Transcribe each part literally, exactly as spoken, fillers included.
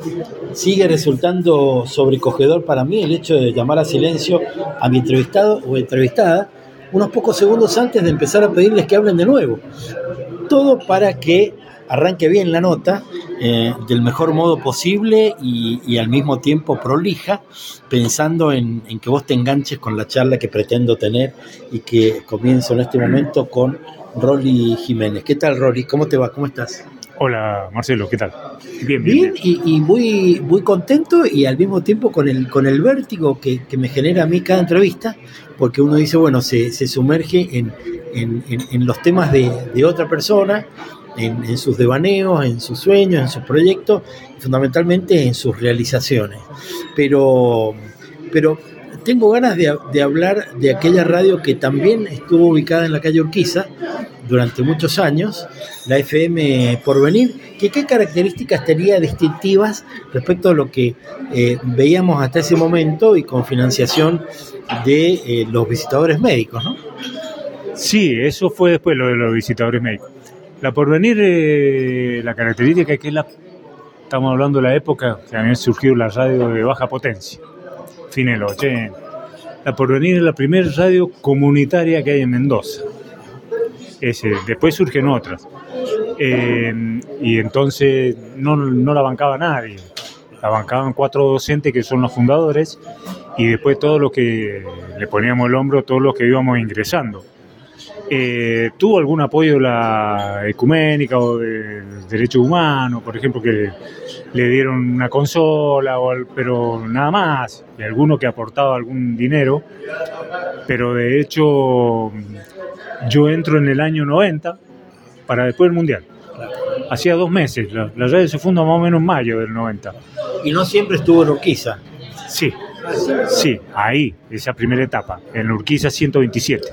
sigue resultando sobrecogedor para mí el hecho de llamar a silencio a mi entrevistado o entrevistada unos pocos segundos antes de empezar a pedirles que hablen de nuevo. Todo para que arranque bien la nota, eh, del mejor modo posible y, y al mismo tiempo prolija, pensando en, en que vos te enganches con la charla que pretendo tener y que comienzo en este momento con Rolly Jiménez. ¿Qué tal, Rolly? ¿Cómo te va? ¿Cómo estás? Hola, Marcelo, ¿qué tal? Bien, bien, bien. Y, y muy, muy contento y al mismo tiempo con el, con el vértigo que, que me genera a mí cada entrevista, porque uno dice, bueno, se, se sumerge en, en, en, en los temas de, de otra persona, en, en sus devaneos, en sus sueños, en sus proyectos, y fundamentalmente en sus realizaciones. Pero, pero tengo ganas de, de hablar de aquella radio que también estuvo ubicada en la calle Urquiza durante muchos años, la F M Porvenir, que qué características tenía distintivas respecto a lo que eh, veíamos hasta ese momento y con financiación de eh, los visitadores médicos, ¿no? Sí, eso fue después lo de los visitadores médicos. La Porvenir, eh, la característica es que la, estamos hablando de la época que habían surgido las radios de baja potencia, fines de los ochenta. La Porvenir es la primera radio comunitaria que hay en Mendoza. Ese, después surgen otras. Eh, y entonces no, no la bancaba nadie. La bancaban cuatro docentes que son los fundadores y después todos los que le poníamos el hombro, todos los que íbamos ingresando. Eh, tuvo algún apoyo de la ecuménica o de derechos humanos, por ejemplo, que le dieron una consola, o, pero nada más, y alguno que aportaba algún dinero, pero de hecho yo entro en el año noventa para después del Mundial. Hacía dos meses, la, la radio se funda más o menos en mayo del noventa. Y no siempre estuvo en Urquiza. Sí, sí, ahí, esa primera etapa, en Urquiza ciento veintisiete.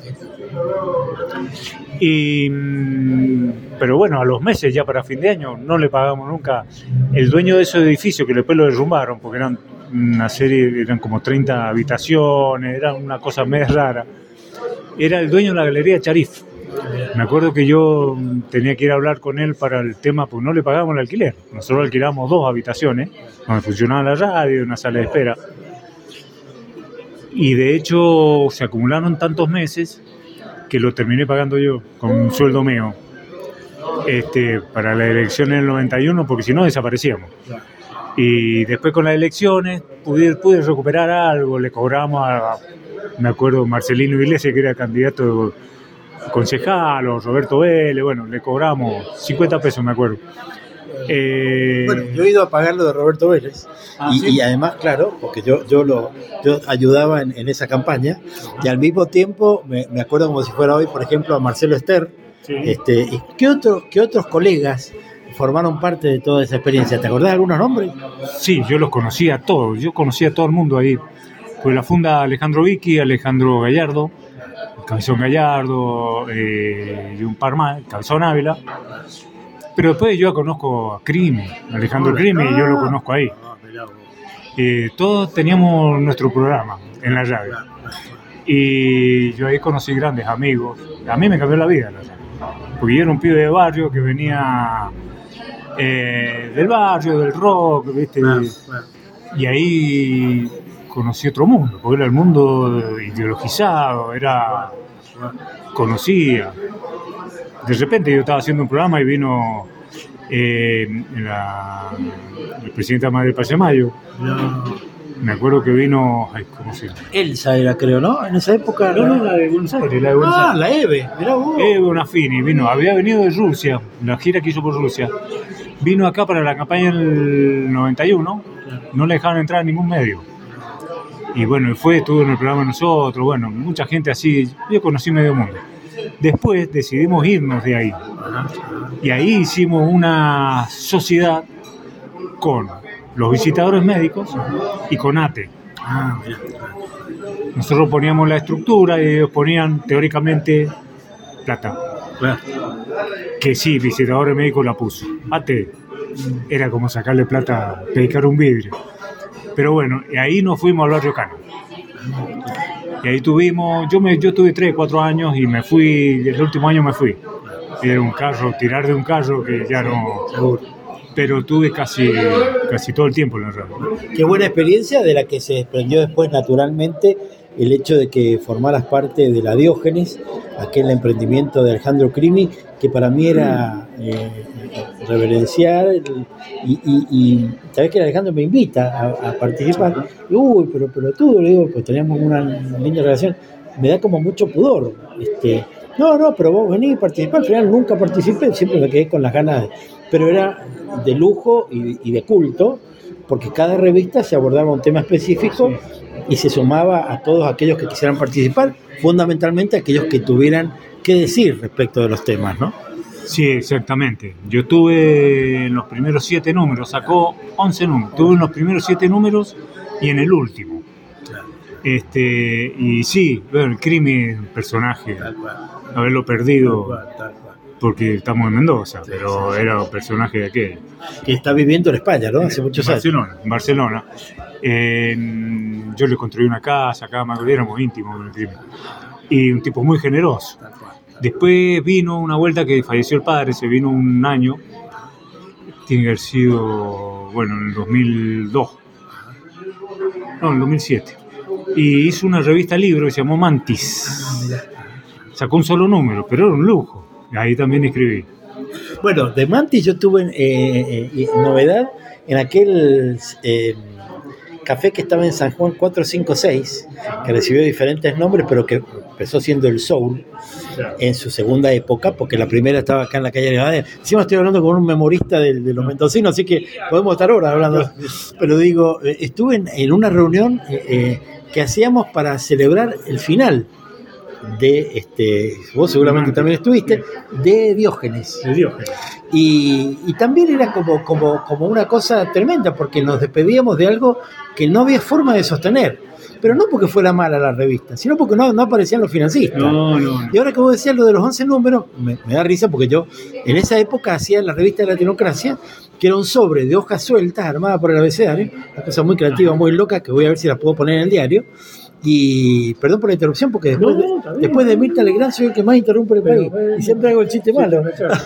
Y, pero bueno, a los meses ya para fin de año no le pagamos nunca. El dueño de ese edificio, que después lo derrumbaron porque eran una serie, eran como treinta habitaciones, era una cosa medio rara, era el dueño de la galería Charif. Me acuerdo que yo tenía que ir a hablar con él para el tema, porque no le pagábamos el alquiler. Nosotros alquilábamos dos habitaciones donde funcionaba la radio, una sala de espera, y de hecho se acumularon tantos meses que lo terminé pagando yo con un sueldo mío, este, para la elección en el noventa y uno, porque si no desaparecíamos. Y después con las elecciones pude, pude recuperar algo, le cobramos a, me acuerdo, Marcelino Iglesias, que era candidato concejal, o Roberto Vélez, bueno, le cobramos cincuenta pesos, me acuerdo. Eh... Bueno, yo he ido a pagar lo de Roberto Vélez, ah, y, ¿sí? Y además, claro, porque yo yo lo yo ayudaba en, en esa campaña, y al mismo tiempo me, me acuerdo como si fuera hoy, por ejemplo, a Marcelo Ester. Sí. Este, y ¿qué, otro, ¿Qué otros colegas formaron parte de toda esa experiencia? ¿Te acordás de algunos nombres? Sí, yo los conocía a todos, yo conocía a todo el mundo ahí. Pues la funda Alejandro Vicky, Alejandro Gallardo, Cabezón Gallardo, eh, y un par más, Cabezón Ávila. Pero después yo conozco a Crimi, Alejandro Crimi, y yo lo conozco ahí. Eh, todos teníamos nuestro programa en la radio. Y yo ahí conocí grandes amigos. A mí me cambió la vida la radio, porque yo era un pibe de barrio que venía eh, del barrio, del rock, ¿viste? Y ahí conocí otro mundo, porque era el mundo ideologizado, era conocía. De repente yo estaba haciendo un programa y vino eh, la, el presidente Amadeo del Pase Mayo. No. Me acuerdo que vino, ay, ¿cómo se llama? Elsa era, creo, ¿no? En esa época. No, no, la de Buenos Aires, la de Buenos ah, Aires. la Eve, mirá vos. Eve Bonafini vino, había venido de Rusia, la gira que hizo por Rusia. Vino acá para la campaña del noventa y uno, no le dejaron entrar a ningún medio. Y bueno, fue, estuvo en el programa de nosotros, bueno, mucha gente así, yo conocí medio mundo. Después decidimos irnos de ahí. Y ahí hicimos una sociedad con los visitadores médicos y con A T E. Nosotros poníamos la estructura y ellos ponían teóricamente plata. Que sí, visitadores médicos la puso. A T E era como sacarle plata, dedicar un vidrio. Pero bueno, y ahí nos fuimos al barrio Cano. Y ahí tuvimos, yo me yo tuve tres, cuatro años y me fui, el último año me fui. Era un carro, tirar de un carro que ya no... pero tuve casi, casi todo el tiempo en la radio. Qué buena experiencia, de la que se desprendió después naturalmente el hecho de que formaras parte de la Diógenes, aquel emprendimiento de Alejandro Crimi, que para mí era eh, reverenciar, y, y, y sabés que Alejandro me invita a, a participar, y uy, pero, pero tú, le digo, pues teníamos una linda relación, me da como mucho pudor, este, no, no, pero vos venís a participar, al final nunca participé, siempre me quedé con las ganas, de, pero era de lujo y, y de culto, porque cada revista se abordaba un tema específico, sí, y se sumaba a todos aquellos que quisieran participar, fundamentalmente aquellos que tuvieran que decir respecto de los temas, ¿no? Sí, exactamente. Yo tuve en los primeros siete números, sacó once números, tuve en los primeros siete números y en el último. Claro. Este, y sí, bueno, el Crimi, un personaje, haberlo perdido, tal cual, tal cual, porque estamos en Mendoza, sí, pero sí, sí, era un personaje de aquel. Que está viviendo en España, ¿no? Hace muchos años. Barcelona, en Barcelona. Eh, yo le construí una casa, acá éramos íntimos con el Crimi. Y un tipo muy generoso. Después vino una vuelta que falleció el padre, se vino un año, tiene que haber sido, bueno, en el dos mil dos, no, en el dos mil siete, y hizo una revista libro que se llamó Mantis. Sacó un solo número, pero era un lujo, ahí también escribí. Bueno, de Mantis yo tuve eh, eh, novedad en aquel eh, café que estaba en San Juan cuatro cinco seis, que recibió diferentes nombres, pero que empezó siendo el Soul en su segunda época, porque la primera estaba acá en la calle de Rivadavia. Encima estoy hablando con un memorista de, de los mendocinos, así que podemos estar horas hablando. Pero digo, estuve en, en una reunión eh, eh, que hacíamos para celebrar el final de, este, vos seguramente también estuviste, de Diógenes. De Diógenes. Y, y también era como, como, como una cosa tremenda, porque nos despedíamos de algo que no había forma de sostener. Pero no porque fuera mala la revista, sino porque no, no aparecían los financistas. No, no, no. Y ahora que vos decías lo de los once números, me, me da risa porque yo en esa época hacía la revista de Latinocracia, que era un sobre de hojas sueltas armada por el abecedario, una cosa muy creativa, muy loca, que voy a ver si la puedo poner en el diario. Y perdón por la interrupción, porque después, no, de, después de Mirta Legrand soy el que más interrumpe el país, pero, y siempre hago el chiste malo.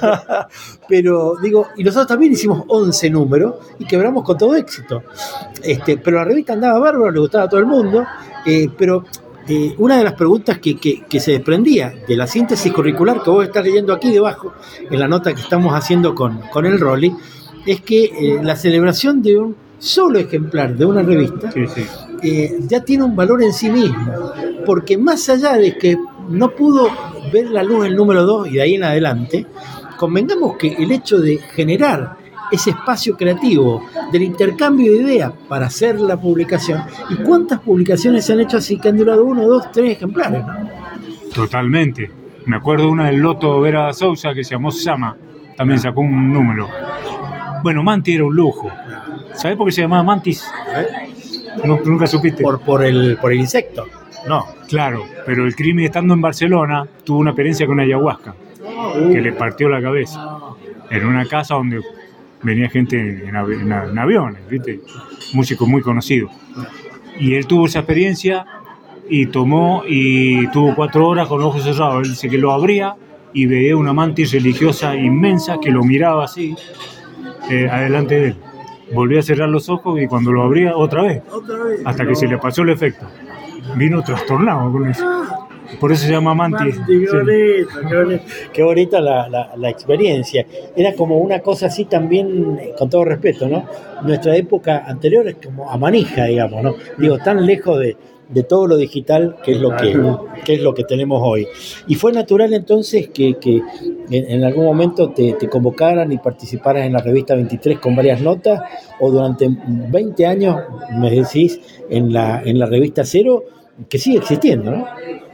Pero digo, y nosotros también hicimos once números y quebramos con todo éxito. Este, pero la revista andaba bárbaro, le gustaba a todo el mundo, eh, pero eh, una de las preguntas que, que, que se desprendía de la síntesis curricular que vos estás leyendo aquí debajo, en la nota que estamos haciendo con, con el Rolly, es que eh, la celebración de un solo ejemplar de una revista, sí, sí. Eh, ya tiene un valor en sí mismo, porque más allá de que no pudo ver la luz el número dos y de ahí en adelante, convengamos que el hecho de generar ese espacio creativo del intercambio de ideas para hacer la publicación, y cuántas publicaciones se han hecho así que han durado uno, dos, tres ejemplares, ¿no? Totalmente. Me acuerdo una del Loto Vera Sousa que se llamó Sama, también sacó un número. Bueno, Mantis era un lujo. ¿Sabés por qué se llamaba Mantis? No, nunca supiste. Por, por, el, por el insecto. No. Claro, pero el Crimi, estando en Barcelona, tuvo una experiencia con ayahuasca que le partió la cabeza. En una casa donde venía gente en, av- en, en aviones, ¿viste? Músicos muy conocidos. Y él tuvo esa experiencia y tomó y tuvo cuatro horas con los ojos cerrados. Él dice que lo abría y veía una mantis religiosa inmensa que lo miraba así, eh, adelante de él. Volvió a cerrar los ojos y cuando lo abría otra vez, otra vez hasta no. que se le pasó el efecto. Vino trastornado con eso. Por eso se llama Mantis. Mantis, qué bonito, sí. qué bonito. Qué bonita la, la, la experiencia. Era como una cosa así también, con todo respeto, ¿no? Nuestra época anterior es como a manija, digamos, ¿no? Digo, tan lejos de, de todo lo digital que es lo que, que es lo que tenemos hoy. Y fue natural entonces que, que en, en algún momento te, te convocaran y participaras en la revista veintitrés con varias notas, o durante veinte años, me decís, en la, en la revista Cero, que sigue existiendo, ¿no?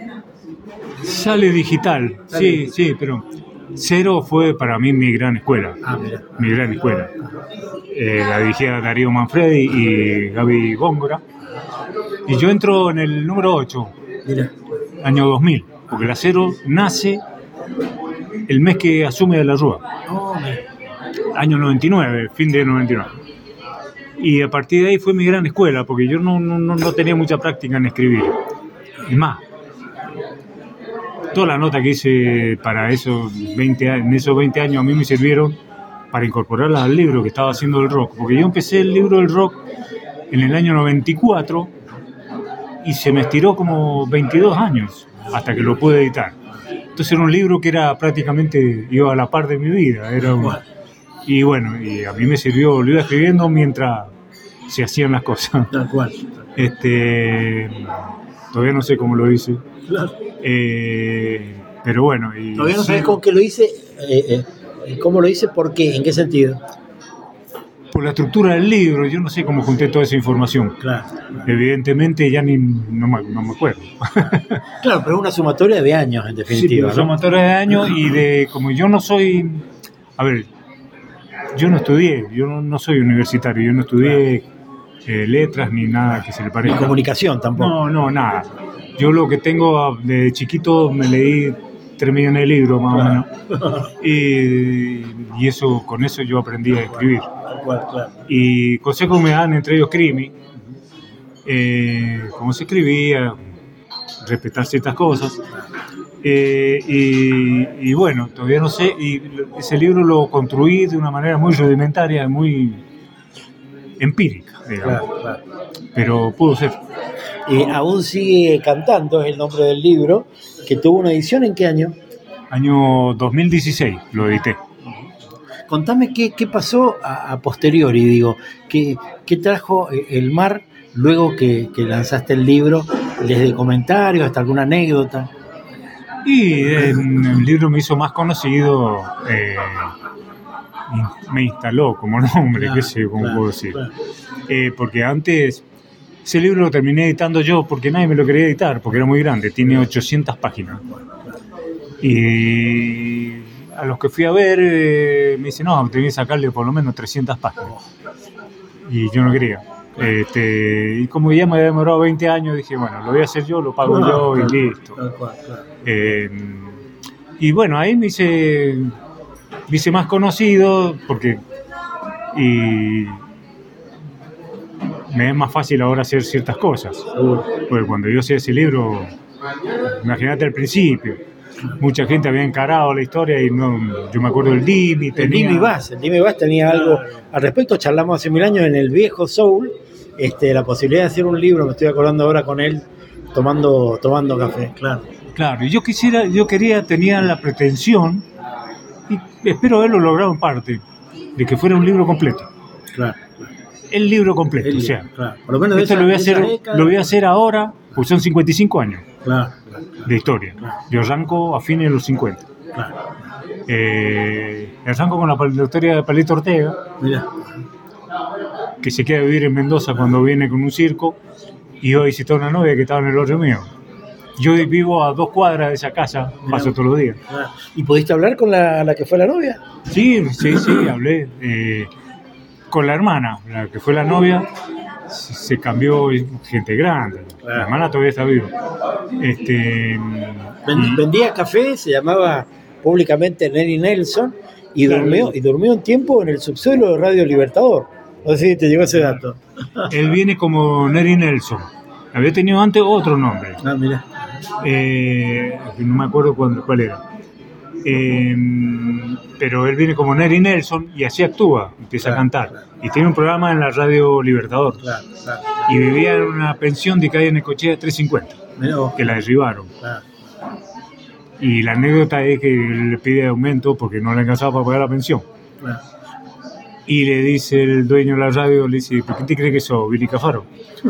Sale digital, Sale sí, digital. sí, pero Cero fue para mí mi gran escuela, ah, mira. mi gran escuela. Eh, la dirigía Darío Manfredi y Gaby Góngora, y yo entro en el número ocho, mira. año dos mil, porque la Cero nace el mes que asume de la Rúa, oh, año noventa y nueve, fin de noventa y nueve. Y a partir de ahí fue mi gran escuela, porque yo no, no, no tenía mucha práctica en escribir. Es más, toda la nota que hice para esos veinte, en esos veinte años a mí me sirvieron para incorporarlas al libro que estaba haciendo el rock, porque yo empecé el libro del rock en el año noventa y cuatro y se me estiró como veintidós años hasta que lo pude editar. Entonces era un libro que era prácticamente, iba a la par de mi vida, era un, y bueno, y a mí me sirvió, lo iba escribiendo mientras se hacían las cosas. Tal cual. Este, todavía no sé cómo lo hice. Claro. Eh, pero bueno. Y todavía no sí, sabes con qué lo hice, eh, eh, cómo lo hice, por qué, en qué sentido. Por la estructura del libro, yo no sé cómo junté toda esa información. Claro. Evidentemente ya ni no me, no me acuerdo. Claro, pero es una sumatoria de años, en definitiva. Sí, ¿no? Sumatoria de años y de, como yo no soy, a ver, yo no estudié, yo no, no soy universitario, yo no estudié eh, letras ni nada que se le parezca. Ni comunicación tampoco. No, no, nada. Yo lo que tengo de chiquito me leí tres millones de libros más claro. o menos y, y eso, con eso yo aprendí a escribir. Claro, claro. Y consejos me dan, entre ellos Crimi, eh, cómo se escribía, respetar ciertas cosas. Eh, y, y bueno, todavía no sé, y ese libro lo construí de una manera muy rudimentaria, muy empírica, digamos. Claro, claro. Pero pudo ser. Y aún sigue cantando, es el nombre del libro, que tuvo una edición, ¿en qué año? Año dos mil dieciséis lo edité. Contame qué, qué pasó a, a posteriori, digo, qué, qué trajo el mar luego que, que lanzaste el libro, desde comentarios hasta alguna anécdota. Y eh, el libro me hizo más conocido, eh, me instaló como nombre, claro, qué sé, cómo claro, puedo decir. Claro. Eh, porque antes, ese libro lo terminé editando yo porque nadie me lo quería editar, porque era muy grande, tiene ochocientas páginas. Y a los que fui a ver eh, me dicen, no, tenía que sacarle por lo menos trescientas páginas. Y yo no quería. Este, y como ya me había demorado veinte años, dije, bueno, lo voy a hacer yo, lo pago no, yo claro, y listo. Claro, claro. Eh, y bueno, ahí me hice, me hice más conocido porque y me es más fácil ahora hacer ciertas cosas. Porque cuando yo hacía ese libro, imagínate al principio, mucha gente había encarado la historia y no, yo me acuerdo del Dimi tenía... El Dimi Bass, el Dimi Bass tenía algo al respecto, charlamos hace mil años en el viejo Soul, este, la posibilidad de hacer un libro, me estoy acordando ahora con él tomando, tomando café, claro. Claro, y yo quisiera, yo quería, tenía la pretensión, y espero haberlo logrado en parte, de que fuera un libro completo. Claro. El libro completo, el libro, o sea, claro. Por lo menos esto esa, lo voy a hacer, década... lo voy a hacer ahora, pues son cincuenta y cinco años. Claro, claro, claro. De historia. Claro. Yo arranco a fines de los cincuenta. Claro. Eh, arranco con la, la historia de Palito Ortega, Mira. que se queda a vivir en Mendoza cuando viene con un circo y iba a visitar a una novia que estaba en el barrio mío. Yo vivo a dos cuadras de esa casa, Mira. Paso todos los días. ¿Y pudiste hablar con la, la que fue la novia? Sí, sí, sí, hablé. Eh, con la hermana, la que fue la novia, se cambió, gente grande, claro. La hermana todavía está viva. Este, vendía café, se llamaba públicamente Neri Nelson y claro. durmió y durmió un tiempo en el subsuelo de Radio Libertador. No sé si te llegó ese dato. Él viene como Neri Nelson. Había tenido antes otro nombre. Ah, mira. Eh, no me acuerdo cuál, cuál era. Eh, pero él viene como Neri Nelson y así actúa, empieza claro, a cantar claro. Y tiene un programa en la Radio Libertador claro, claro. Y vivía en una pensión de calle Necochea trescientos cincuenta Mira, que la derribaron claro. Y la anécdota es que le pide aumento porque no le alcanzaba para pagar la pensión claro. Y le dice el dueño de la radio, le dice, ¿por qué te crees que sos, Billy Cafaro?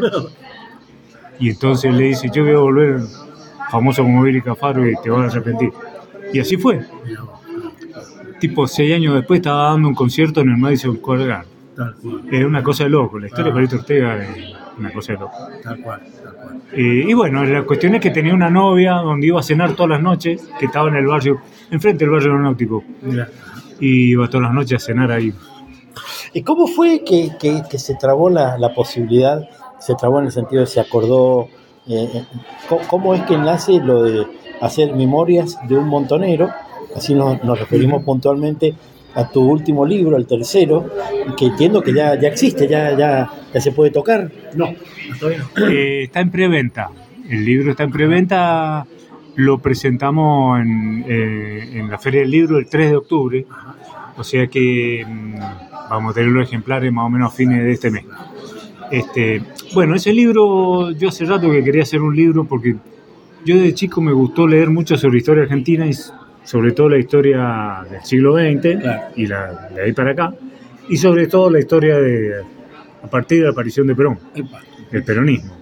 Y entonces le dice, yo voy a volver famoso como Billy Cafaro y te vas a arrepentir. Y así fue. Tipo, seis años después estaba dando un concierto en el Madison Square Garden. Es una cosa de loco. La historia de Palito Ortega es una cosa de loco. Tal cual, tal cual. Eh, y bueno, la cuestión es que tenía una novia donde iba a cenar todas las noches, que estaba en el barrio, enfrente del barrio aeronáutico. Mira. Y iba todas las noches a cenar ahí. ¿Y cómo fue que, que, que se trabó la, la posibilidad? Se trabó en el sentido de se acordó. Eh, ¿cómo, ¿Cómo es que nace lo de hacer memorias de un montonero? Así nos, nos referimos puntualmente a tu último libro, el tercero, que entiendo que ya, ya existe, ya, ya, ya se puede tocar. No, todavía no. Eh, está en preventa. El libro está en preventa. Lo presentamos en, eh, en la Feria del Libro el tres de octubre. O sea que mmm, vamos a tener los ejemplares más o menos a fines de este mes. Este, bueno, ese libro, yo hace rato que quería hacer un libro porque yo de chico me gustó leer mucho sobre historia argentina y sobre todo la historia del siglo veinte, claro, y la, de ahí para acá, y sobre todo la historia de a partir de la aparición de Perón, el peronismo.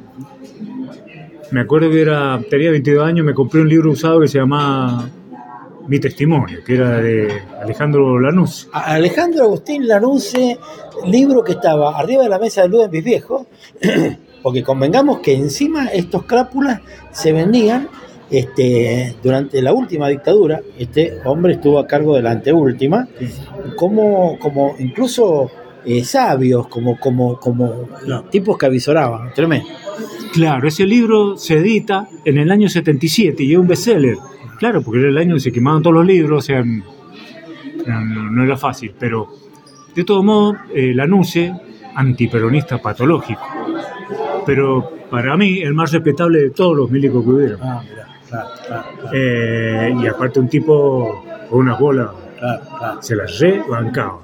Me acuerdo que era, tenía veintidós años, me compré un libro usado que se llamaba Mi Testimonio, que era de Alejandro Lanuse. Alejandro Agustín Lanuse, libro que estaba arriba de la mesa de luz de mis viejos, porque convengamos que encima estos crápulas se vendían este, durante la última dictadura. Este hombre estuvo a cargo de la anteúltima, como, como incluso eh, sabios, como, como, como no, tipos que avisoraban, tremendo. Claro, ese libro se edita en el año setenta y siete y es un bestseller. Claro, porque era el año en que se quemaban todos los libros, o sea, no, no era fácil, pero de todo modo, eh, Lanuse, antiperonista patológico, pero para mí el más respetable de todos los milicos que hubieron. Ah, mira, claro, claro, claro. Eh, y aparte un tipo con unas bolas, claro, claro, se las rebancaba.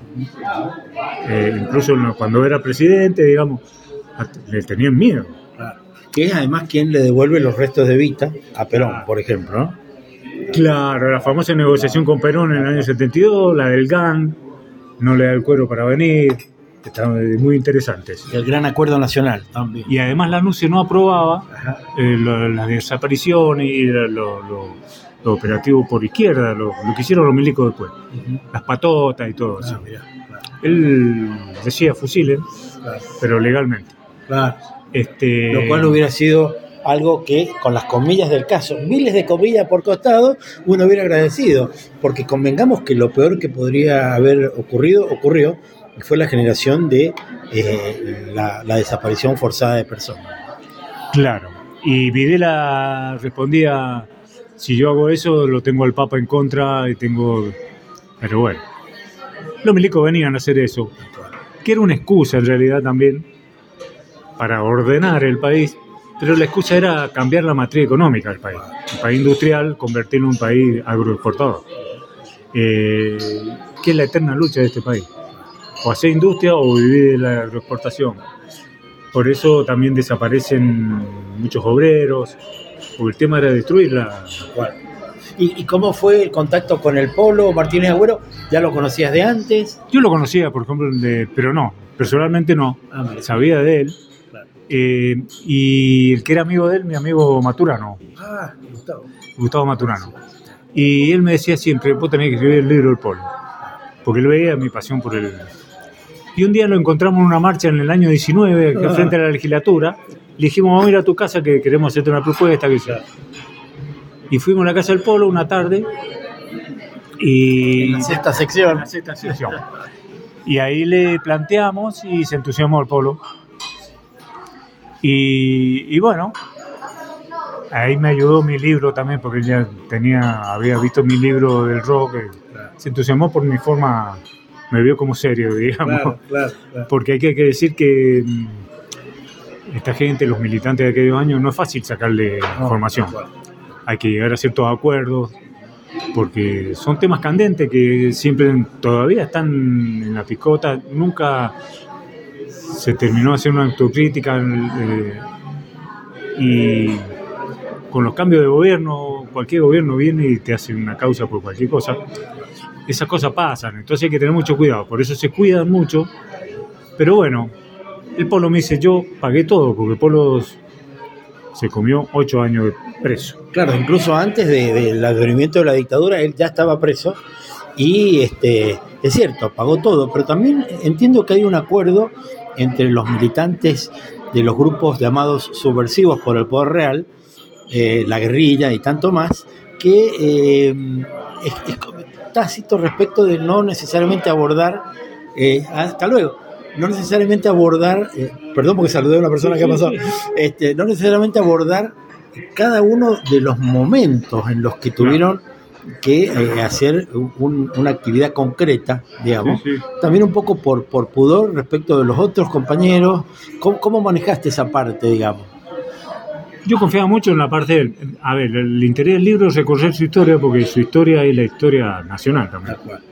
Eh, incluso cuando era presidente, digamos, le tenían miedo. Claro. Que es además quien le devuelve los restos de Evita a Perón, claro, por ejemplo, ¿no? Claro, la famosa negociación con Perón en el año setenta y dos, la del G A N, no le da el cuero para venir, estaban muy interesantes. Y el gran acuerdo nacional también. Y además Lanuse no aprobaba eh, lo, las desapariciones y lo, lo, lo, lo operativo por izquierda, lo, lo que hicieron los milicos después, uh-huh, las patotas y todo eso. Ah, mirá, claro. Él decía fusiles, claro, pero legalmente. Claro. Este... Lo cual hubiera sido algo que, con las comillas del caso, miles de comillas por costado, uno hubiera agradecido, porque convengamos que lo peor que podría haber ocurrido, ocurrió, y fue la generación de eh, la, la desaparición forzada de personas. Claro, y Videla respondía, si yo hago eso, lo tengo al Papa en contra, y tengo... Pero bueno, los milicos venían a hacer eso, que era una excusa en realidad también, para ordenar el país, pero la excusa era cambiar la matriz económica del país. Un país industrial, convertirlo en un país agroexportador. Eh, ¿Qué es la eterna lucha de este país? O hacer industria o vivir de la agroexportación. Por eso también desaparecen muchos obreros, porque el tema era destruirla. ¿Y, ¿Y cómo fue el contacto con el Polo Martínez Agüero? ¿Ya lo conocías de antes? Yo lo conocía, por ejemplo, de, pero no, personalmente no. Ah, sabía de él. Eh, y el que era amigo de él, mi amigo Maturano. Ah, Gustavo. Gustavo Maturano. Y él me decía siempre, vos tenés que escribir el libro del Polo, porque él veía mi pasión por él. Y un día lo encontramos en una marcha en el año diecinueve, ah, frente a la legislatura. Le dijimos, vamos a ir a tu casa que queremos hacerte una propuesta. Que sea. Y fuimos a la casa del Polo una tarde. Y en la sexta sección. En la sexta sección. Y ahí le planteamos y se entusiasmó el Polo. Y, y bueno, ahí me ayudó mi libro también, porque ella tenía, había visto mi libro del rock, se entusiasmó por mi forma, me vio como serio, digamos, claro, claro, claro. Porque hay que, hay que decir que esta gente, los militantes de aquellos años, no es fácil sacarle no, información, claro. Hay que llegar a ciertos acuerdos, porque son temas candentes que siempre todavía están en la picota, nunca... se terminó haciendo una autocrítica eh, y con los cambios de gobierno, cualquier gobierno viene y te hace una causa por cualquier cosa, esas cosas pasan, entonces hay que tener mucho cuidado, por eso se cuidan mucho, pero bueno, el Polo me dice, yo pagué todo, porque el Polo se comió ocho años de preso. Claro, incluso antes de, del advenimiento de la dictadura, él ya estaba preso y este, es cierto, pagó todo, pero también entiendo que hay un acuerdo entre los militantes de los grupos llamados subversivos por el poder real, eh, la guerrilla y tanto más, que eh, es, es tácito respecto de no necesariamente abordar, eh, hasta luego, no necesariamente abordar, eh, perdón porque saludé a una persona que ha pasado, este, no necesariamente abordar cada uno de los momentos en los que tuvieron que eh, hacer un, una actividad concreta, digamos, sí, sí. También un poco por, por pudor respecto de los otros compañeros. ¿Cómo, cómo manejaste esa parte, digamos? Yo confiaba mucho en la parte del... A ver, el interés del libro es recorrer su historia, porque su historia es la historia nacional también.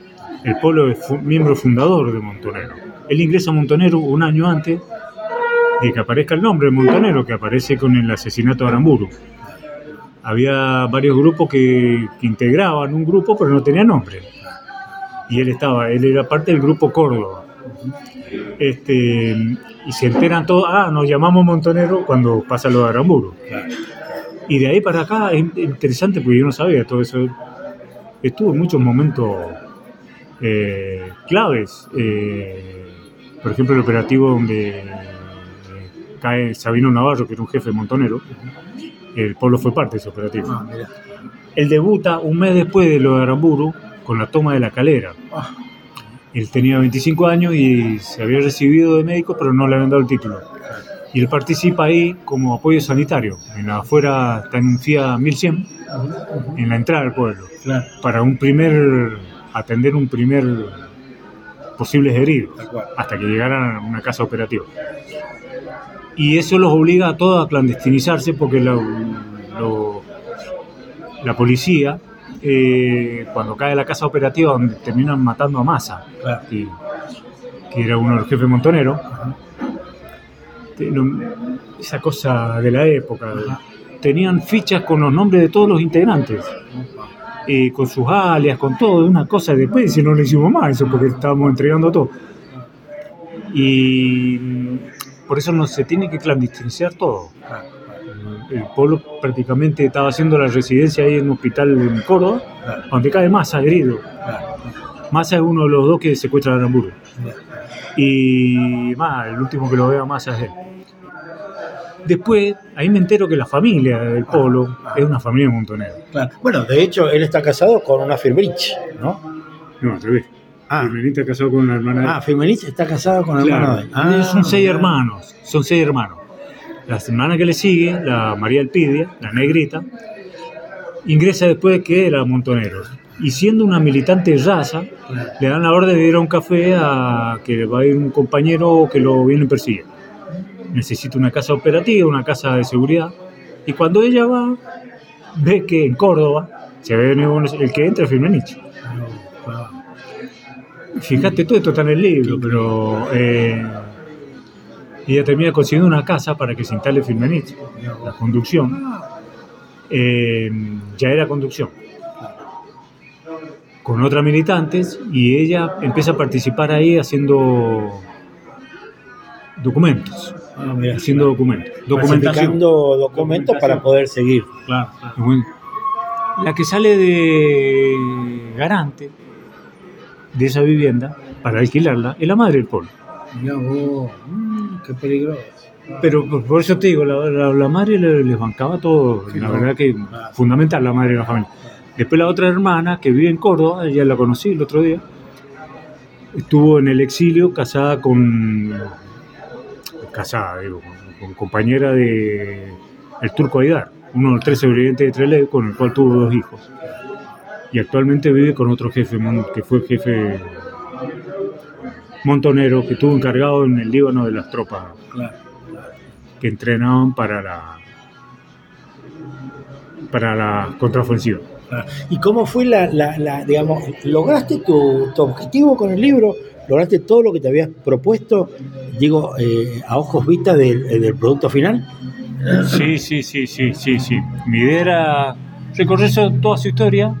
el Polo es fu- miembro fundador de Montonero. Él ingresa a Montonero un año antes de que aparezca el nombre de Montonero, que aparece con el asesinato de Aramburu. Había varios grupos que, que integraban un grupo, pero no tenían nombre. Y él estaba, él era parte del grupo Córdoba. Este, y se enteran todos, ah, nos llamamos Montonero cuando pasa lo de Aramburu. Y de ahí para acá es interesante porque yo no sabía todo eso. Estuvo en muchos momentos eh, claves. Eh, por ejemplo, el operativo donde eh, cae Sabino Navarro, que era un jefe montonero. El Polo fue parte de ese operativo. Ah, mira. Él debuta un mes después de lo de Aramburu con la toma de La Calera. Ah, Él tenía veinticinco años y se había recibido de médico, pero no le habían dado el título. Y él participa ahí como apoyo sanitario. En la afuera está en un F I A mil cien, en la entrada al pueblo, claro. para un primer, atender un primer posibles heridos, Tal cual. hasta que llegaran a una casa operativa. Y eso los obliga a todos a clandestinizarse porque la, lo, la policía, eh, cuando cae la casa operativa, donde terminan matando a Massa, Claro. que, que era uno de los jefes montoneros, te- lo- esa cosa de la época, tenían fichas con los nombres de todos los integrantes, eh, con sus alias, con todo, una cosa. Después si no lo hicimos más eso porque estábamos entregando todo. Y mm, por eso no se tiene que clandestinizar todo. El Polo prácticamente estaba haciendo la residencia ahí en un hospital en Córdoba, donde cae Massa herido. Massa es uno de los dos que secuestran a Aramburu. Y más, el último que lo veo a Massa es él. Después, ahí me entero que la familia del Polo es una familia montonera. Claro. Bueno, de hecho, él está casado con una Firmenich, ¿no? No, al revés. Ah. Firmenich está casado con la hermana de él. Ah, Firmenich está casado con el Claro. hermano de él. Ah, son seis mira. hermanos, son seis hermanos. La hermana que le sigue, la María Elpidia, la negrita, ingresa después que era Montoneros. Y siendo una militante raza, le dan la orden de ir a un café a que va a ir un compañero que lo viene persiguiendo. Necesita una casa operativa, una casa de seguridad. Y cuando ella va, ve que en Córdoba se ve de nuevo el que entra es Firmenich. Fíjate, todo esto está en el libro, pero eh, ella termina consiguiendo una casa para que se instale Firmenich. La conducción eh, ya era conducción con otras militantes, y ella empieza a participar ahí haciendo documentos, Ah, mira. haciendo documentos, documentación. Falsificando documentos para poder seguir. Claro, claro. La que sale de garante de esa vivienda para alquilarla es la madre del Polo. Mirá vos, mm, qué peligroso. Pero por, por eso te digo, la, la, la madre le- les bancaba todo, Sí, la no. verdad que fundamental la madre de la familia. Después la otra hermana que vive en Córdoba, ella la conocí el otro día, estuvo en el exilio casada con, casada, digo, con, con compañera de el Turco Aidar, uno de los tres sobrevivientes de Trelew, con el cual tuvo dos hijos. Y actualmente vive con otro jefe, mon- que fue jefe montonero, que estuvo encargado en el Líbano de las tropas Claro. que entrenaban para la para la contraofensiva. Claro. ¿Y cómo fue la, la, la digamos, lograste tu, tu objetivo con el libro? ¿Lograste todo lo que te habías propuesto, digo, eh, a ojos vistas del, del producto final? Sí, sí, sí, sí, sí, sí. Mi idea era recorrer su- toda su historia,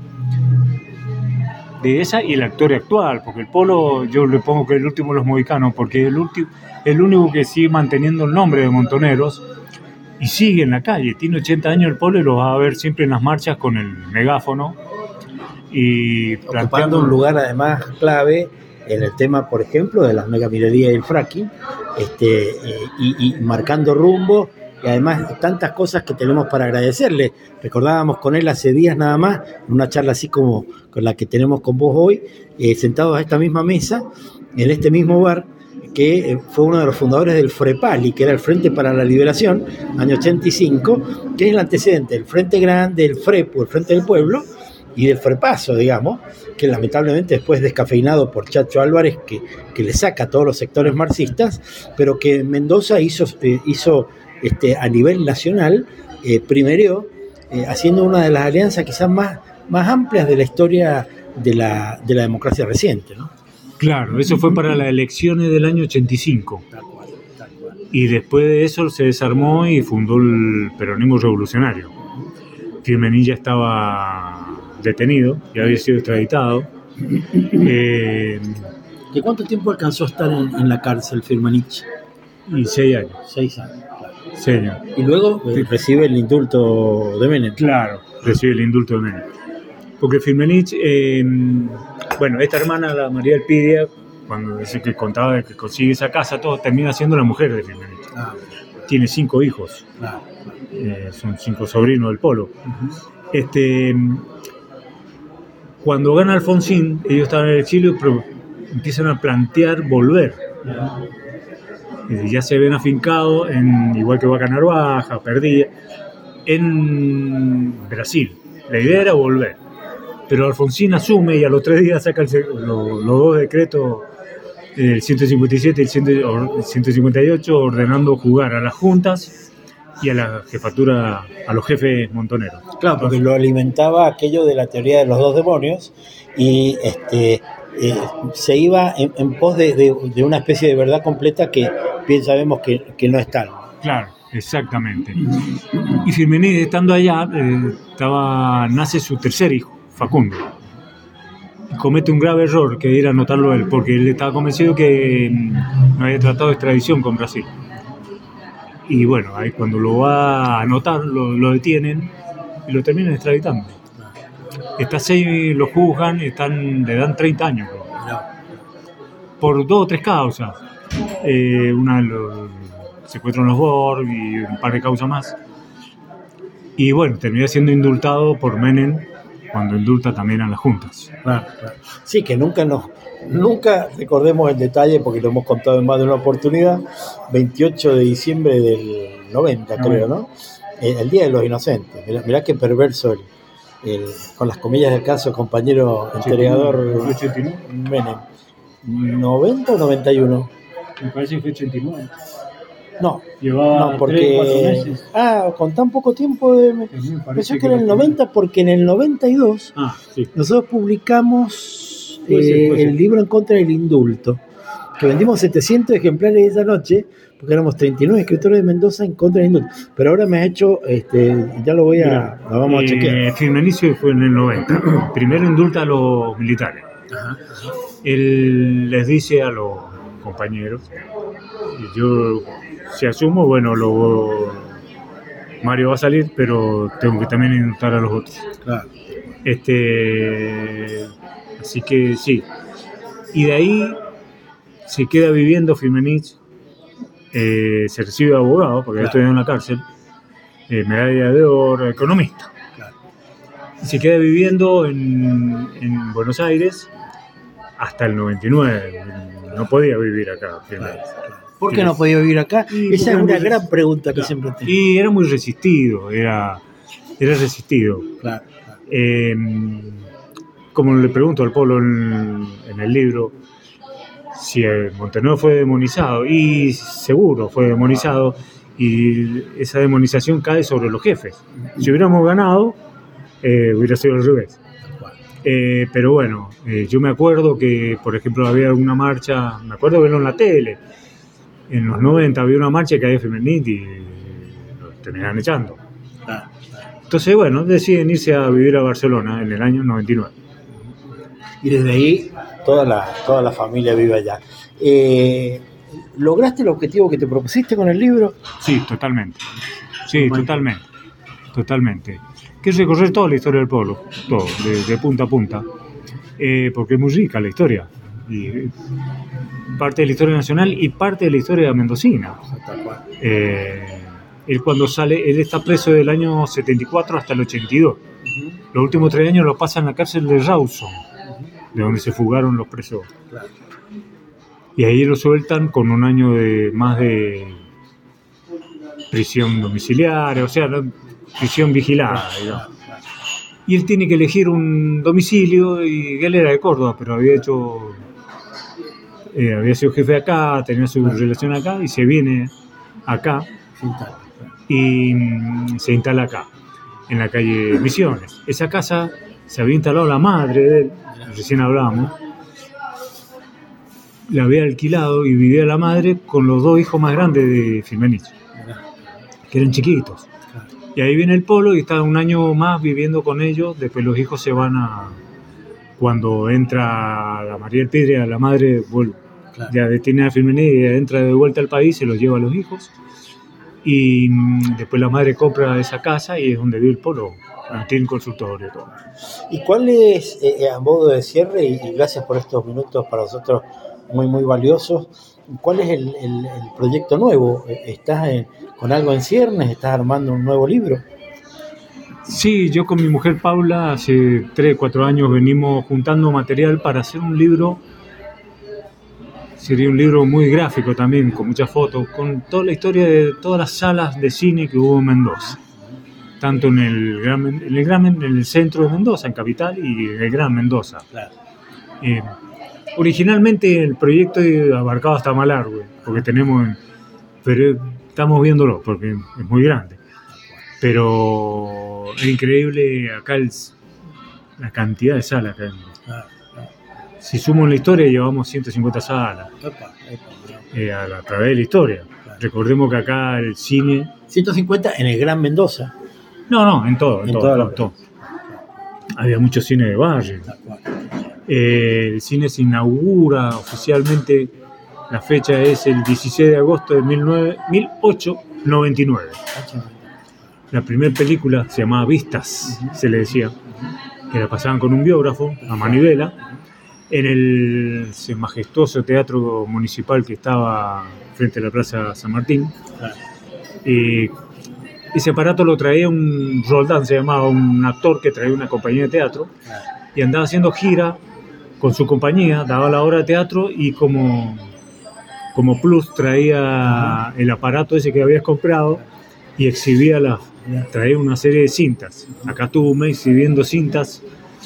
de esa y la historia actual, porque el Polo yo le pongo que es el último de los mohicanos, porque es el, último, el único que sigue manteniendo el nombre de Montoneros y sigue en la calle. Tiene ochenta años el Polo y lo vas a ver siempre en las marchas con el megáfono y Ocupando un lugar además clave en el tema, por ejemplo, de las megaminerías y el fracking, este, eh, y, y marcando rumbo, y además tantas cosas que tenemos para agradecerle. Recordábamos con él hace días nada más, en una charla así como con la que tenemos con vos hoy, eh, sentados a esta misma mesa, en este mismo bar, que eh, fue uno de los fundadores del FREPALI, que era el Frente para la Liberación, año ochenta y cinco, que es el antecedente del Frente Grande, el FREPU, el Frente del Pueblo, y del FREPASO, digamos, que lamentablemente después descafeinado por Chacho Álvarez, que, que le saca a todos los sectores marxistas, pero que Mendoza hizo, eh, hizo este, a nivel nacional, eh, primereó, eh, haciendo una de las alianzas quizás más, más amplias de la historia de la, de la democracia reciente, ¿no? Claro, eso fue para las elecciones del año ochenta y cinco. Tal cual, tal cual. Y después de eso se desarmó y fundó el peronismo revolucionario. Firmenich ya estaba detenido, ya había sido extraditado. Eh, ¿De cuánto tiempo alcanzó a estar en, en la cárcel Firmenich? y seis años. Seis años, claro. Seis años. Y luego eh, recibe el indulto de Menem. Claro, recibe el indulto de Menem. Porque Firmenich, eh, bueno, esta hermana, la María Elpidia, cuando dice que contaba de que consigue esa casa, todo termina siendo la mujer de Firmenich. Ah, Tiene cinco hijos, claro, claro. eh, son cinco sobrinos del Polo. Uh-huh. Este, cuando gana Alfonsín, ellos estaban en el exilio, pero empiezan a plantear volver. Y ya se ven afincados, en, igual que Vaca Narvaja, Perdía, en Brasil. La idea era volver. Pero Alfonsín asume y a los tres días saca el, lo, los dos decretos, el ciento cincuenta y siete y el ciento cincuenta y ocho, ordenando jugar a las juntas y a la jefatura, a los jefes montoneros. Claro, porque lo alimentaba aquello de la teoría de los dos demonios y este eh, se iba en, en pos de, de, de una especie de verdad completa que bien sabemos que, que no es tal. Claro, exactamente. Y Firmenich, estando allá, eh, estaba, nace su tercer hijo, Facundo. Y comete un grave error, que era anotarlo él, porque él estaba convencido que mm, no había tratado de extradición con Brasil. Y bueno, ahí cuando lo va a anotar, lo, lo detienen y lo terminan extraditando. Está seis, lo juzgan, están, le dan treinta años. Por dos o tres causas. Eh, una de los secuestros en los Borg y un par de causas más. Y bueno, termina siendo indultado por Menem cuando indulta también a las juntas. Claro, claro. Sí, que nunca nos, nunca recordemos el detalle porque lo hemos contado en más de una oportunidad. veintiocho de diciembre del noventa, creo, ¿no? El, el Día de los Inocentes. Mirá, mirá qué perverso el, el, con las comillas del caso, compañero entregador Menem. ¿noventa o noventa y uno? Me parece que fue ochenta y nueve. No, Llevaba no, porque tres, cuatro meses. Ah, con tan poco tiempo de... me pensé que era el noventa, porque en el noventa y dos ah, sí. nosotros publicamos Puede ser, eh, puede ser. el libro en contra del indulto, que vendimos setecientos ejemplares esa noche, porque éramos treinta y nueve escritores de Mendoza en contra del indulto. Pero ahora me has hecho, este, ya lo voy a, Mira, lo vamos eh, a chequear. Firmenich fue en el noventa. Primero indulta a los militares. Ajá. Él les dice a los compañeros, y yo si asumo, bueno, lo, Mario va a salir, pero tengo que también indultar a los otros. Claro. Este, así que sí. Y de ahí se queda viviendo Firmenich, eh, se recibe abogado, porque Claro. estoy en la cárcel, eh, medalla de oro, economista. Claro. Y se queda viviendo en, en Buenos Aires hasta el noventa y nueve. No podía vivir acá. Claro. ¿Por qué no podía vivir acá? Y Esa es porque una muy- gran pregunta que Claro. siempre tengo. Y era muy resistido, era, era resistido. Claro, claro. Eh, como le pregunto al Polo en, en el libro, si el Montenegro fue demonizado, y seguro fue demonizado, y esa demonización cae sobre los jefes. Si hubiéramos ganado, eh, hubiera sido al revés. Eh, pero bueno, eh, yo me acuerdo que, por ejemplo, había una marcha, me acuerdo verlo en la tele, en los noventa había una marcha que había Firmenich y lo terminaban echando. Claro. Entonces, bueno, deciden irse a vivir a Barcelona en el año noventa y nueve. Y desde ahí toda la, toda la familia vive allá. Eh, ¿Lograste el objetivo que te propusiste con el libro? Sí, totalmente. Sí, Muy totalmente. Totalmente. Que es recorrer toda la historia del pueblo, todo, de, de punta a punta, eh, porque es muy rica la historia. Y eh, parte de la historia nacional y parte de la historia mendocina. Eh, él cuando sale, él está preso del año setenta y cuatro hasta el ochenta y dos. Uh-huh. Los últimos tres años los pasa en la cárcel de Rawson, de donde se fugaron los presos. Claro. Y ahí lo sueltan con un año de más de prisión domiciliaria, o sea, no, prisión vigilada, digamos. Y él tiene que elegir un domicilio, y él era de Córdoba, pero había hecho eh, había sido jefe acá, tenía su relación acá, y se viene acá y mm, se instala acá, en la calle Misiones. Esa casa se había instalado la madre de él, recién hablábamos, la había alquilado y vivía la madre con los dos hijos más grandes de Firmenich, que eran chiquitos. Y ahí viene el Polo y está un año más viviendo con ellos. Después los hijos se van a... Cuando entra la María Elpidria, la madre vuelve, claro. Ya detiene a Firmenich y entra de vuelta al país, se los lleva a los hijos. Y después la madre compra esa casa y es donde vive el Polo. Tiene consultorio. Todo. ¿Y cuál es, eh, a modo de cierre, y, y gracias por estos minutos para nosotros muy, muy valiosos, cuál es el, el, el proyecto nuevo? ¿Estás en, con algo en ciernes? ¿Estás armando un nuevo libro? Sí, yo con mi mujer Paula hace tres, cuatro años venimos juntando material para hacer un libro. Sería un libro muy gráfico también, con muchas fotos, con toda la historia de todas las salas de cine que hubo en Mendoza. Tanto en el Gran, en el, Gran, en el centro de Mendoza, en Capital, y en el Gran Mendoza. Claro. Eh, originalmente el proyecto abarcaba hasta Malargüe, porque tenemos, pero estamos viéndolo, porque es muy grande. Pero es increíble acá el, la cantidad de salas que hay. Claro, claro. Si sumo la historia, llevamos ciento cincuenta salas. Epa, epa, eh, a, a través de la historia. Claro. Recordemos que acá el cine... ciento cincuenta en el Gran Mendoza. No, no, en todo, en, en todo, todo, todo. Había mucho cine de barrio. Eh, el cine se inaugura oficialmente, la fecha es el dieciséis de agosto de mil ochocientos noventa y nueve. La primera película se llamaba Vistas, se le decía, que la pasaban con un biógrafo, a manivela, en el majestuoso teatro municipal que estaba frente a la Plaza San Martín. Y ese aparato lo traía un Roldán, se llamaba, un actor que traía una compañía de teatro, y andaba haciendo gira con su compañía, daba la hora de teatro y como, como plus traía el aparato ese que habías comprado y exhibía la, traía una serie de cintas. Acá estuvo un mes exhibiendo cintas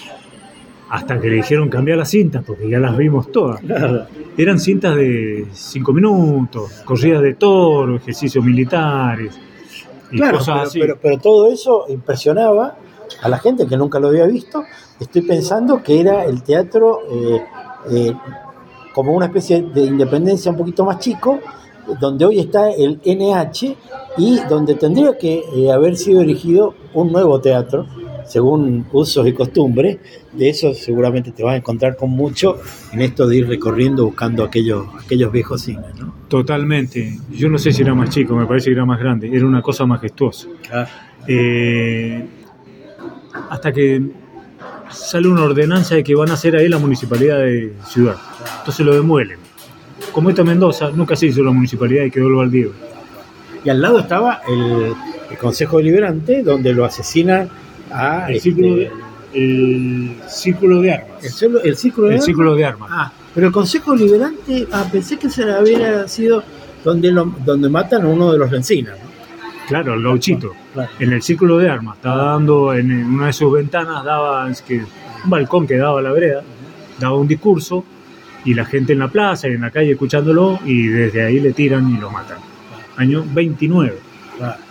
hasta que le dijeron cambiar las cintas porque ya las vimos todas. Eran cintas de cinco minutos, corridas de toro, ejercicios militares. Claro, pero, pero, pero todo eso impresionaba a la gente que nunca lo había visto. Estoy pensando que era el teatro eh, eh, como una especie de Independencia un poquito más chico, donde hoy está el N H y donde tendría que eh, haber sido erigido un nuevo teatro, según usos y costumbres. De eso seguramente te vas a encontrar con mucho en esto de ir recorriendo buscando aquellos, aquellos viejos cines, ¿no? Totalmente. Yo no sé si era más chico, me parece que era más grande. Era una cosa majestuosa. Ah. Eh, hasta que sale una ordenanza de que van a hacer ahí la municipalidad de Ciudad. Entonces lo demuelen. Como esta Mendoza, nunca se hizo la municipalidad y quedó el baldío. Y al lado estaba el, el Consejo Deliberante, donde lo asesinan a... El, este, círculo, de, el círculo de armas. ¿El, círculo, el círculo de el armas? Círculo de armas. Ah, pero el Consejo Deliberante, ah, pensé que se había sido donde, lo, donde matan a uno de los Lencinas, ¿no? Claro, el gauchito. Claro. En el Círculo de Armas. Estaba dando, en una de sus ventanas, daba que, un balcón que daba a la vereda, daba un discurso, y la gente en la plaza y en la calle escuchándolo, y desde ahí le tiran y lo matan. Año veintinueve. Claro.